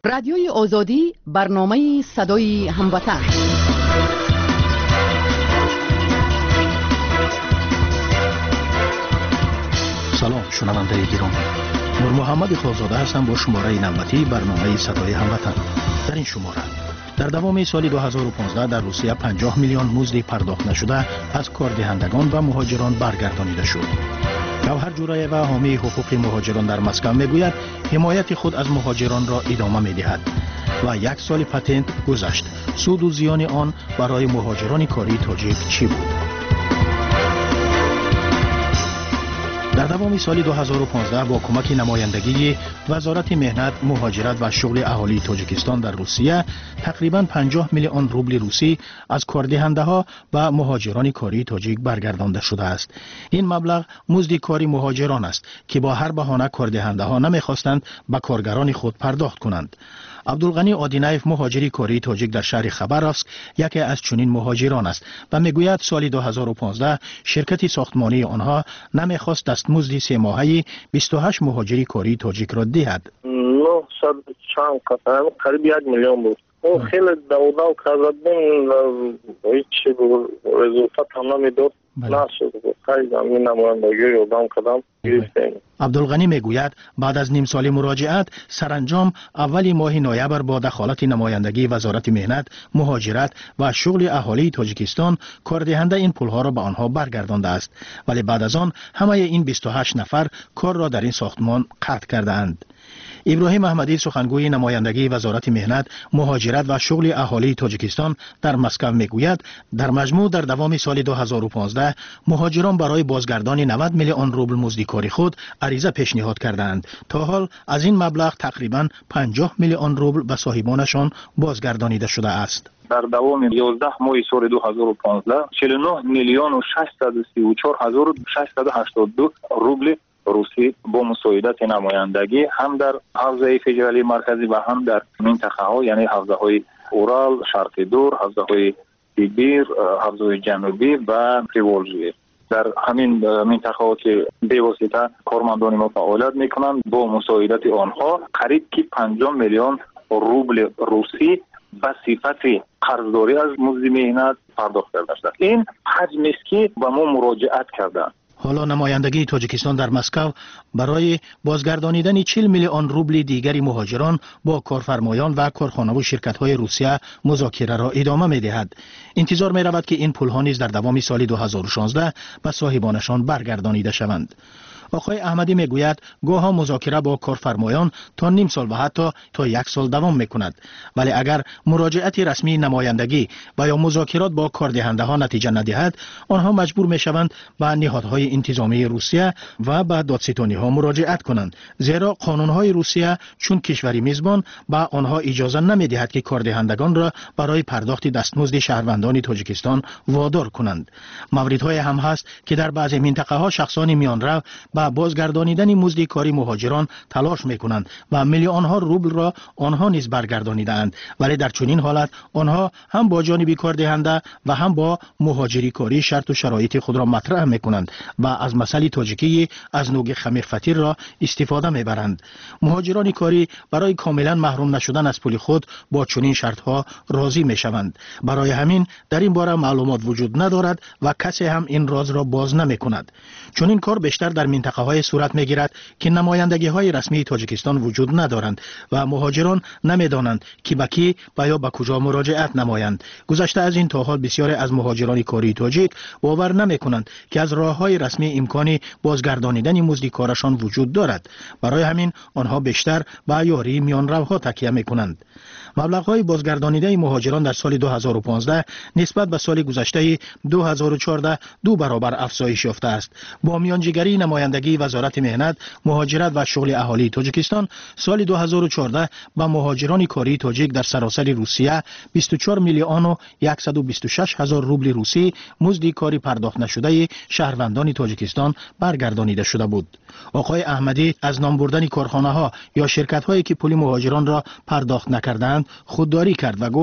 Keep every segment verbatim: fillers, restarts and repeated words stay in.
رادیوی آزادی، برنامه صدای هموطن. سلام شنونده گرامی، نور محمد خالزاده هستم با شماره نوبتی برنامه صدای هموطن. در این شماره در دوام سال دو هزار و پانزده در روسیه پنجاه میلیون مزد پرداخت نشده از کاردهندگان و مهاجران برگردانیده شد. گوهر جورایی و حامی حقوق مهاجران در مسکو میگوید حمایت خود از مهاجران را ادامه میدهد و یک سال پتنت گذشت. سود و زیان آن برای مهاجران کاری تاجیک چی بود؟ در دوام سال دو هزار و پانزده با کمک نمایندگی وزارت مهنت، مهاجرت و شغل اهالی تاجیکستان در روسیه تقریباً پنجاه میلیون روبل روسی از کاردهنده‌ها و مهاجران کاری تاجیک برگردانده شده است. این مبلغ مزد کاری مهاجران است که با هر بهانه کاردهنده‌ها نمی‌خواستند به کارگران خود پرداخت کنند. عبدالغنی آدینایف مهاجری کاری تاجیک در شهر خبرافسک یکی از چنین مهاجران است و میگوید سال دو هزار و پانزده شرکت ساختمانی آنها نمیخواست دستمزد سه ماهه بیست و هشت مهاجری کاری تاجیک را دهد. نهصد چند قطعه قریب یک میلیون بود. او خیلی داوداو کردن و هیچ رزولتات هم نمیداد. عبدالغنی میگوید بعد از نیم سال مراجعت سرانجام اولی ماه نوامبر با دخالت نمایندگی وزارت مهنت، مهاجرت و شغل اهالی تاجیکستان کاردهنده این پولها را به آنها برگردانده است، ولی بعد از آن همه این بیست و هشت نفر کار را در این ساختمان قطع کردند. ابراهیم احمدی سخنگوی نمایندگی وزارت مهنت، مهاجرت و شغل اهالی تاجیکستان در مسکو میگوید در مجموع در دوام سال دو هزار و پانزده مهاجران برای بازگردان نود میلیون روبل مزد کاری خود عریضه پیشنهاد کردند. تا حال از این مبلغ تقریباً پنجاه میلیون روبل به صاحبانشان بازگردانیده شده است. در دوام یازده ماه سال دو هزار و پانزده چهل و نه میلیون و ششصد و سی و چهار هزار و ششصد و هشتاد و دو روبل روسی با مساعدت نمایندگی هم در حوزه فدرالی مرکزی و هم در منطقه ها، یعنی حوزه های اورال، شرق دور، حوزه های سیبیر، حوزه های جنوبی و پریولژی، در همین منطقه ها که به واسطه کارمندان ما فعالیت میکنند با مساعدت آنها قریب که پنجاه میلیون روبل روسی به صفت قرضداری از مزد مهنت پرداخت کرده شد. این حجمی است که به ما مراجعت کردند. حالا نمایندگی تاجیکستان در مسکو برای بازگردانیدن چهل میلیون روبل دیگری مهاجران با کارفرمایان و کارخانه و شرکت‌های روسیه مذاکره را ادامه می‌دهد. انتظار می‌رود که این پول‌ها نیز در دوام سال دو هزار و شانزده به صاحبانشان برگردانیده شوند. آقای احمدی میگوید گاهی مذاکره با کارفرمایان تا نیم سال و حتی تا یک سال دوام میکند، ولی اگر مراجعت رسمی نمایندگی و یا مذاکرات با کاردهنده ها نتیجه ندهد، آنها مجبور میشوند به نهادهای انتظامی روسیه و به دادستانی ها مراجعت کنند، زیرا قانون های روسیه چون کشوری میزبان به آنها اجازه نمیدهد که کاردهندگان را برای پرداخت دستمزد شهروندان تاجیکستان وادار کنند. موردهای هم هست که در بعضی منطقه ها شخصان میانرو با بازگردانیدن مزد کاری مهاجران تلاش میکنند و میلیون ها روبل را آنها نیز برگردانیدند، ولی در چنین حالت آنها هم با جانب کاردهنده و هم با مهاجری کاری شرط و شرایط خود را مطرح میکنند و از مسئله تاجیکی از نوع خمیر فطیر را استفاده میبرند. مهاجران کاری برای کاملا محروم نشدن از پول خود با چنین شرط ها راضی میشوند. برای همین در این باره معلومات وجود ندارد و کسی هم این راز را باز نمیکند. چنین کار بیشتر در منطقه های صورت میگیرد که نمایندگی های رسمی تاجیکستان وجود ندارند و مهاجران نمیدانند که به کی و یا به کجا مراجعت نمایند. گذشته از این تا حال بسیاری از مهاجران کاری تاجیک باور نمیکنند که از راه های رسمی امکانی بازگردانیدن مزد کارشان وجود دارد. برای همین آنها بیشتر به یاری میانروها تکیه میکنند. مبلغ های بازگردانیده مهاجران در سال دو هزار و پانزده نسبت به سال گذشته دو هزار و چهارده دو برابر افزایش یافته است. با میانجیگری نمایندگی وزارت مهنت، مهاجرت و شغل اهالی تاجیکستان سال دو هزار و چهارده با مهاجران کاری تاجیک در سراسر روسیه بیست و چهار میلیون و صد و بیست و شش هزار روبل روسی مزد کاری پرداخت نشده شهروندان تاجیکستان برگردانیده شده بود. آقای احمدی از نام بردن کارخانه ها یا شرکت هایی که پول مهاجران را پرداخت نکردند خودداری کرد و گفت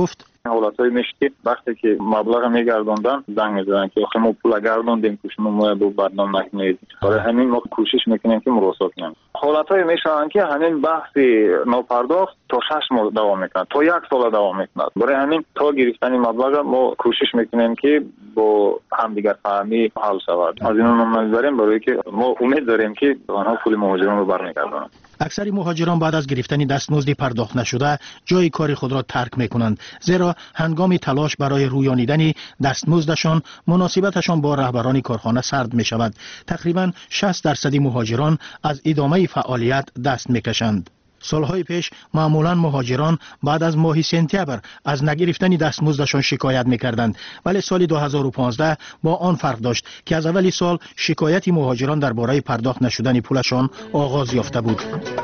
حالتایی میشه که وقتی که مبلغ میگردوندن زنگ میزنن که آخه ما پول گردوندیم که شما ما رو بدنام نکنید. برای همین ما کوشش میکنیم که مراسا کنیم. حالتایی میشن که همین بحث ناپرداخت تا شش ماه دوام میکنه، تا یک سال دوام میکنه. برای همین تا گرفتن مبلغ ما کوشش میکنیم که با همدیگر فهمی حل شود. از این ما میذاریم برای که ما امید داریم که آنها پول مهاجران رو برمیگردونند. اکثر مهاجران بعد از گرفتن دستمزد پرداخت نشده جای کار خود را ترک میکنند، زیرا هنگام تلاش برای رویانیدن دستمزدشان مناسبتشان با رهبران کارخانه سرد می شود. تقریبا شصت درصد مهاجران از ادامه فعالیت دست میکشند. سالهای پیش معمولا مهاجران بعد از ماه سپتامبر از نگرفتن دستمزدشان شکایت میکردند، ولی سال دو هزار و پانزده با آن فرق داشت که از اول سال شکایت مهاجران درباره پرداخت نشدن پولشان آغاز یافته بود.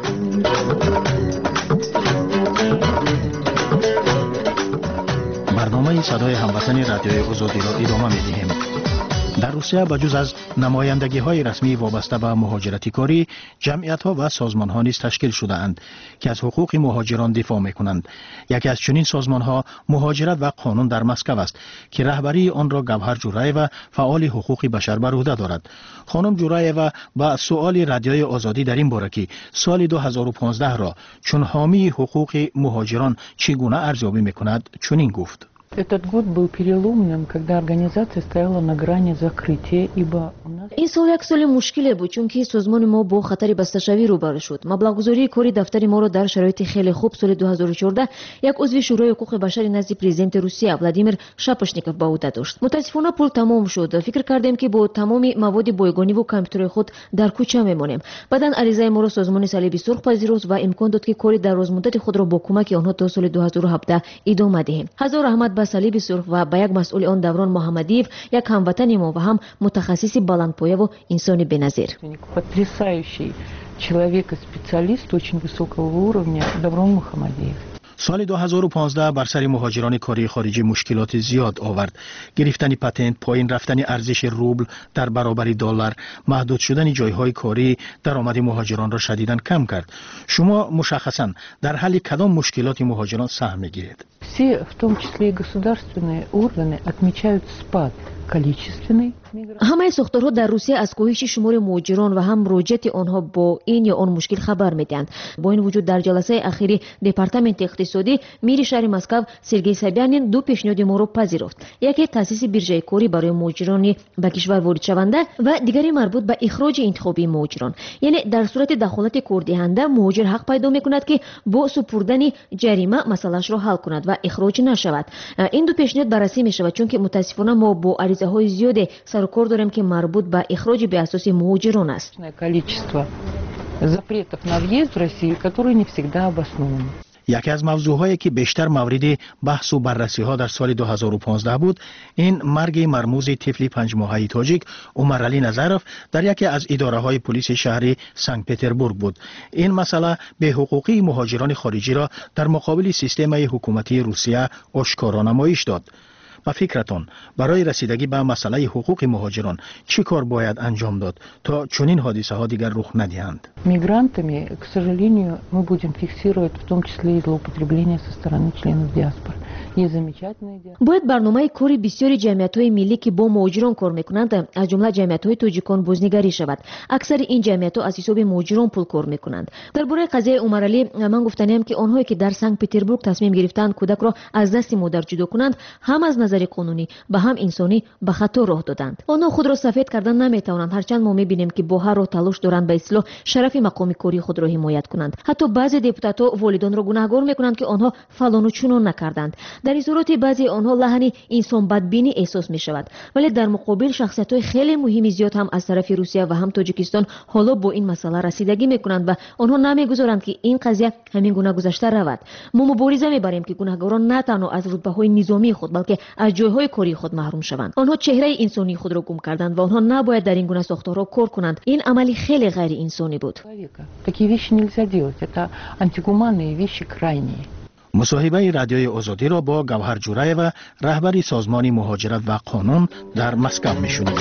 برنامه صدای هموطن رادیوی آزادی را ادامه می‌دهیم. در روسیه بجز از نمایندگی های رسمی وابسته به مهاجرتی کاری، جمعیت ها و سازمان ها نیز تشکیل شده اند که از حقوق مهاجران دفاع می کنند. یکی از چنین سازمان ها مهاجرت و قانون در مسکو است که رهبری آن را گوهر جورایوا فعال حقوق بشر بر عهده دارد. خانم جورایوا با سؤال رادیوی آزادی در این باره که سال دو هزار و پانزده را چون حامی حقوق مهاجران چگونه ارزیابی می کند چنین گفت: Этот год был переломным, когда организация стояла на грани закрытия, ибо у нас... این سال یک سال مشکلی بود چون که سازمان ما با خطر بسته‌شوی روبرو شد. مبلغ‌گذاری کاری دفتر ما را در شرایط خیلی خوب سال دو هزار و چهارده یک عضو شورای حقوق بشر نزد پرزیدنت روسیه ولادیمیر شاپشنیکوف به عهده داشت. متاسفانه پول تمام شد. فکر کردیم که با تمام مواد بایگانی و کامپیوتر خود در کوچه میمانیم. بعداً عریضه ما را سازمان صلیبی سرخ پذیرفت و امکان داد که کاری در روزمدت خود را با کمک آنها تا سال دو هزار و هفده ادامه دهیم. هزار رحمت به صلیب سرخ و به یک مسئول آن دوران محمدیف، یک هموطن ما و هم متخصص بلندپایه و انسان بی‌نظیر. Потрясающий человек и специалист очень высокого уровня Даврон Мухаммадиев. سال دو هزار و پانزده بر سر مهاجران کاری خارجی مشکلات زیاد آورد. گرفتن پتنت، پایین رفتن ارزش روبل در برابر دلار، محدود شدن جایهای کاری درآمد مهاجران را شدیداً کم کرد. شما مشخصاً در حل کدام مشکلات مهاجران سهم می‌گیرید؟ Все, в том числе и государственные органы, отмечают спад количественный. همه ساختارها در روسیه از کاهش شمار مهاجران و هم رجوع آنها با این یا آن مشکل خبر میدهند. با این وجود در جلسه اخیری دپارتمنت اقتصادی میر شهر مسکو سرگئی سابیانین دو پیشنهاد ما را پذیرفت. یکی تاسیس بیرژه کاری برای مهاجران به کشور وارد شونده و دیگری مربوط به اخراج انتخابی مهاجران. یعنی در صورت دخالت کاردهنده مهاجر حق پیدا میکند که با سپردن جریمه مسئلهش را حل کند و اخراج نشود. این دو پیشنهاد بررسی میشود چون که متاسفانه ما با عریضه های زیاد سر کار داریم که مربوط به اخراج به اساس مهاجران است. Количество запретов на въезд в Россию, которые не всегда обоснованы. یکی از موضوعهایی که بیشتر مورد بحث و بررسی ها در سال دو هزار و پانزده بود، این مرگ مرموز طفل پنج ماهه تاجیک عمر علی نظرف در یکی از اداره های پلیس شهر سنت پتربورگ بود. این مسئله به حقوقی مهاجران خارجی را در مقابل سیستم حکومتی روسیه آشکارا نمایش داد. با فکرتون برای رسیدگی به مسئله حقوق مهاجران چی کار باید انجام داد تا چنین حادثه ها دیگر رخ ندهند؟ Мигрантами, к сожалению, мы будем фиксировать в том числе и злоупотребление со стороны членов диаспоры. باید برنامه کاری بسیاری جمعیت‌های ملی که با مهاجران کار می‌کنند از جمله جمعیت‌های تاجیکان بازنگری شود. اکثر این جمعیت‌ها از حساب مهاجران پول کار می‌کنند. درباره قضیه عمر علی من گفتنیم که آنهایی که در سنت پتربورگ تصمیم گرفتند کودک را از دست مادر جدا کنند هم از نظر قانونی و هم انسانی به خطا راه دادند. آنها خود را سفید کردن نمی‌توانند، هرچند ما می‌بینیم که با هر راه تلاش دارند به اصلاح شرف مقام کاری خود را حمایت کنند. حتی بعضی دپوتات‌ها والدان را گناهکار می‌کنند که آنها فلان و چنان نکردند. در این صورت بعضی آنها لحن انسان بدبینی احساس می شود، ولی در مقابل شخصیت‌های خیلی مهمی زیاد هم از طرف روسیه و هم تاجیکستان حالا با این مسئله رسیدگی می‌کنند و آنها نمی‌گذارند که این قضیه همین گونه گذشته رود. ما مبارزه می‌بریم که گناهکاران نه تنها از رتبه‌های نظامی خود بلکه از جای‌های کاری خود محروم شوند. آنها چهره انسانی خود را گم کردند و آنها نباید در این گونه ساختارها کار کنند. این عملی خیلی غیر انسانی بود. Такие вещи нельзя делать. Это антигуманные вещи крайние. مصاحبه رادیوی آزادی را با گوهر جورایوا رهبر سازمان مهاجرت و قانون در مسکو میشنوید.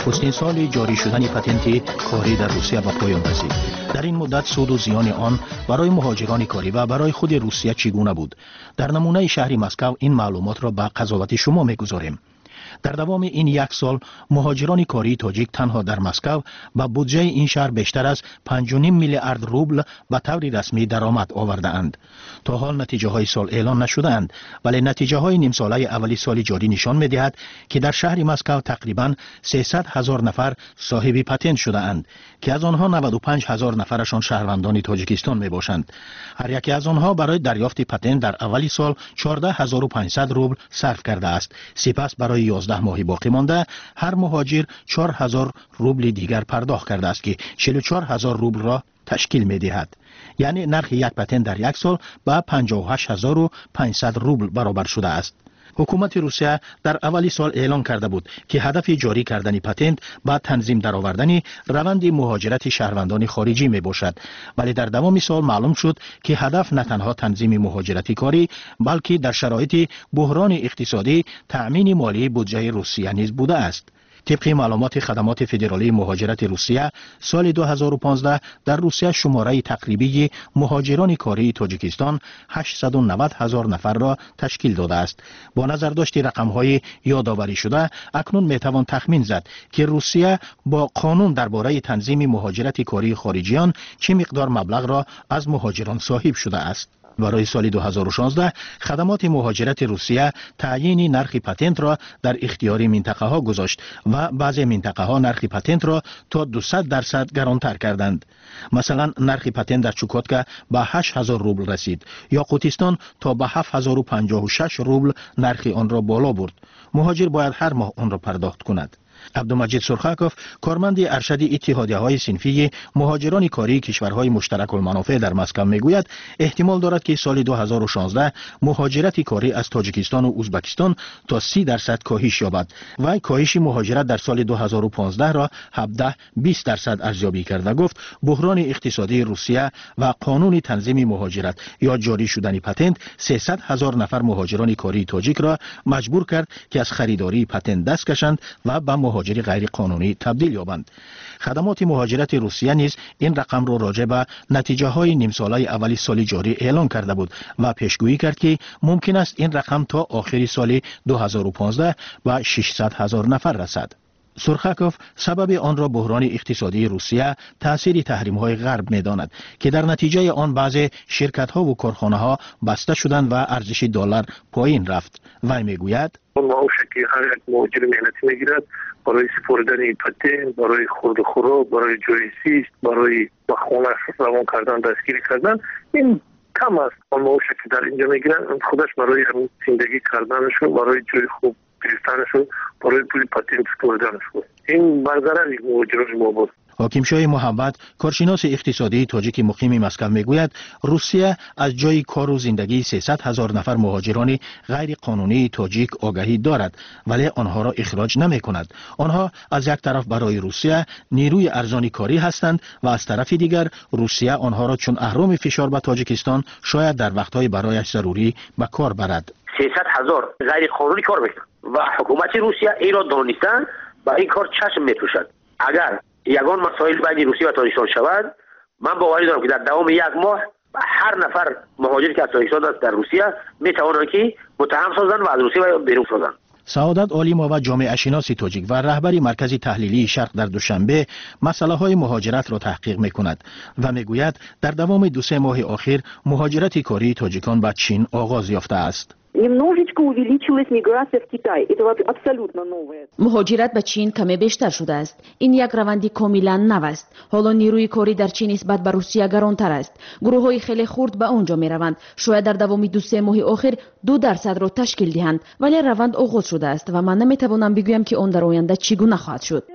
نخستین سال جاری شدن پتنت کاری در روسیه به پایان رسید. در این مدت سود و زیان آن برای مهاجران کاری و برای خود روسیه چگونه بود؟ در نمونه شهر مسکو این معلومات را به قضاوت شما می‌گذاریم. در دوام این یک سال مهاجران کاری تاجیک تنها در مسکو با بودجه این شهر بیشتر از پنج و نیم میلیارد روبل به طور رسمی درآمد آورده اند. تا حال نتیجه های سال اعلام نشده اند، ولی نتیجه های نیم ساله اولی سال جاری نشان می‌دهد که در شهر مسکو تقریباً سیصد هزار نفر صاحب پتنت شده اند که از آنها نود و پنج هزار نفرشان شهروندان تاجیکستان میباشند. هر یکی از آنها برای دریافت پتنت در اولی سال چهارده هزار و پانصد روبل صرف کرده است. سپس برای یازده ماه باقی مانده هر مهاجر چهار هزار روبل دیگر پرداخت کرده است که چهل و چهار هزار روبل را تشکیل می دهد. یعنی نرخ یک پتنت در یک سال به پنجاه و هشت هزار و پانصد روبل برابر شده است. حکومت روسیه در اولی سال اعلان کرده بود که هدف جاری کردن پتنت با تنظیم درآوردن روند مهاجرت شهروندان خارجی می باشد، ولی در دوام سال معلوم شد که هدف نه تنها تنظیم مهاجرت کاری بلکه در شرایط بحران اقتصادی تأمین مالی بودجه روسیه نیز بوده است. طبق معلومات خدمات فدرالی مهاجرت روسیه سال دو هزار و پانزده در روسیه شماره تقریبی مهاجران کاری تاجیکستان هشتصد و نود هزار نفر را تشکیل داده است. با نظر داشت رقم‌های یادآوری شده اکنون میتوان تخمین زد که روسیه با قانون درباره تنظیم مهاجرت کاری خارجیان چه مقدار مبلغ را از مهاجران صاحب شده است. برای سال دو هزار و شانزده خدمات مهاجرت روسیه تعیین نرخ پتنت را در اختیار منطقه ها گذاشت و بعضی منطقه ها نرخ پتنت را تا دویست درصد گرانتر کردند. مثلا نرخ پتنت در چوکاتکا به هشت هزار روبل رسید، یا قوتیستان تا به هفت هزار و پنجاه و شش روبل نرخ آن را بالا برد. مهاجر باید هر ماه آن را پرداخت کند. عبدالمجید سرخکوف، کارمند ارشد اتحادیه‌های صنفی مهاجران کاری کشورهای مشترک المنافع در مسکو میگوید احتمال دارد که سال دو هزار و شانزده مهاجرت کاری از تاجیکستان و ازبکستان تا سی درصد کاهش یابد و کاهش مهاجرت در سال دو هزار و پانزده را هفده بیست درصد ارزیابی کرد و گفت بحران اقتصادی روسیه و قانون تنظیم مهاجرت یا جاری شدن پتنت سیصد هزار نفر مهاجران کاری تاجیک را مجبور کرد که از خریداری پتنت دست کشند و به مهاجری غیر قانونی تبدیل یابند. خدمات مهاجرت روسیه نیز این رقم را راجع به نتیجه های نیم ساله اولی سال جاری اعلان کرده بود و پیشگویی کرد که ممکن است این رقم تا آخر سال دو هزار و پانزده به ششصد هزار نفر رسد. سرخکوف سبب آن را بحران اقتصادی روسیه تأثیر تحریم های غرب می داند که در نتیجه آن بعضی شرکت ها و کارخانه ها بسته شدند و ارزش دلار پایین رفت. وی می گوید معاشی که هر یک مهاجر مهنتی میگیرد برای سپردن پتنت، برای خورد و خوراک، برای جای زیست، برای به خانه روان کردن، دستگیری کردن، این کم است. آن معاشی که در اینجا میگیرن خودش برای زندگی کردنشون، برای جای خوب گرفتنشون، برای پول پتنت سپردنشون، این برضرر یک مهاجران ما بود. حاکم شاه محمد، کارشناس اقتصادی تاجیک مقیم مسکو میگوید روسیه از جای کار و زندگی سیصد هزار نفر مهاجران غیر قانونی تاجیک آگاهی دارد ولی آنها را اخراج نمی کند. آنها از یک طرف برای روسیه نیروی ارزانی کاری هستند و از طرف دیگر روسیه آنها را چون اهرام فشار به تاجیکستان شاید در وقتهای برایش ضروری به کار برد. سیصد هزار غیر قانونی کار میکنند و حکومت روسیه این را دانستند و این کار چشم میپوشد. اگر یگان مسائل بین روسیه و تاجیکستان شود، من باوری دارم که در دوام یک ماه هر نفر مهاجری که از تاجیکستان است در روسیه میتوانند که متهم سازند و از روسیه بیرون سازند. سعادت عالیما و جامعه شناس تاجیک و رهبری مرکز تحلیلی شرق در دوشنبه مسئله های مهاجرت را تحقیق می کند و می گوید در دوام دو سه ماه اخیر مهاجرت کاری تاجیکان به چین آغاز یافته است. Немножечко увеличилась миграция в Китай. Это абсолютно новое. مهاجرت به چین کمی بیشتر شده است. این یک روندی کاملا نو است. حالا نیروی کاری در چین نسبت به روسیه گرانتر است. گروه‌های خیلی خرد به آنجا می روند. شاید در دوام دو سه ماه اخیر دو درصد را تشکیل دهند، ولی روند آغاز شده است و من نمی توانم بگویم که آن در آینده چگونه خواهد شد.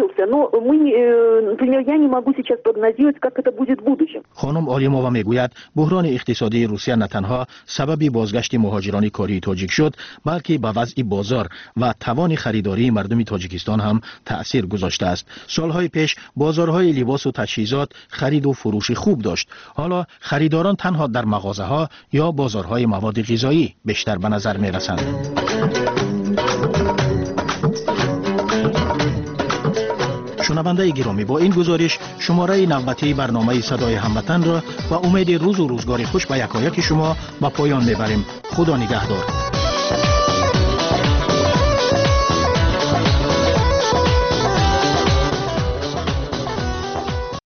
خانم عالیمووا میگوید بحران اقتصادی روسیه نه تنها سبب بازگشت مهاجران کاری تاجیک شد بلکه به وضع بازار و توان خریداری مردم تاجیکستان هم تأثیر گذاشته است. سالهای پیش بازارهای لباس و تجهیزات خرید و فروش خوب داشت. حالا خریداران تنها در مغازه ها یا بازارهای مواد غذایی بیشتر به نظر می رسند. شنونده گرامی، با این گزارش شماره نوبتی برنامه صدای هموطن را و امید روز و روزگار خوش به یکایک شما به پایان میبریم. خدا نگهدار.